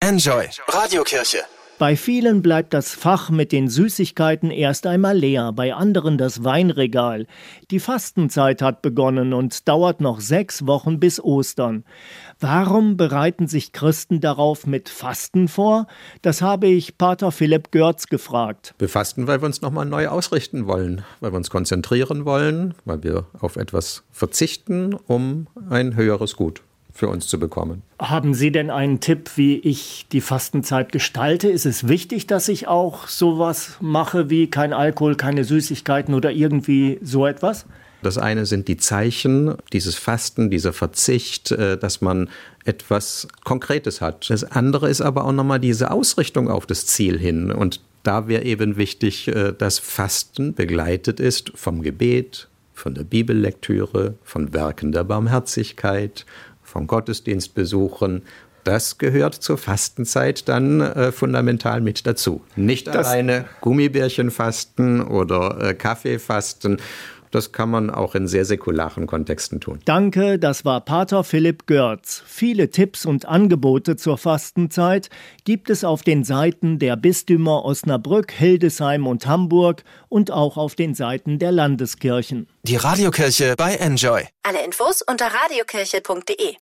Enjoy Radiokirche. Bei vielen bleibt das Fach mit den Süßigkeiten erst einmal leer, bei anderen das Weinregal. Die Fastenzeit hat begonnen und dauert noch 6 Wochen bis Ostern. Warum bereiten sich Christen darauf mit Fasten vor? Das habe ich Pater Philipp Görz gefragt. Wir fasten, weil wir uns nochmal neu ausrichten wollen, weil wir uns konzentrieren wollen, weil wir auf etwas verzichten, um ein höheres Gut für uns zu bekommen. Haben Sie denn einen Tipp, wie ich die Fastenzeit gestalte? Ist es wichtig, dass ich auch sowas mache wie kein Alkohol, keine Süßigkeiten oder irgendwie so etwas? Das eine sind die Zeichen, dieses Fasten, dieser Verzicht, dass man etwas Konkretes hat. Das andere ist aber auch nochmal diese Ausrichtung auf das Ziel hin. Und da wäre eben wichtig, dass Fasten begleitet ist vom Gebet, von der Bibellektüre, von Werken der Barmherzigkeit, vom Gottesdienstbesuchen. Das gehört zur Fastenzeit dann fundamental mit dazu. Nicht alleine Gummibärchen fasten oder Kaffee fasten. Das kann man auch in sehr säkularen Kontexten tun. Danke, das war Pater Philipp Görz. Viele Tipps und Angebote zur Fastenzeit gibt es auf den Seiten der Bistümer Osnabrück, Hildesheim und Hamburg und auch auf den Seiten der Landeskirchen. Die Radiokirche bei Enjoy. Alle Infos unter radiokirche.de.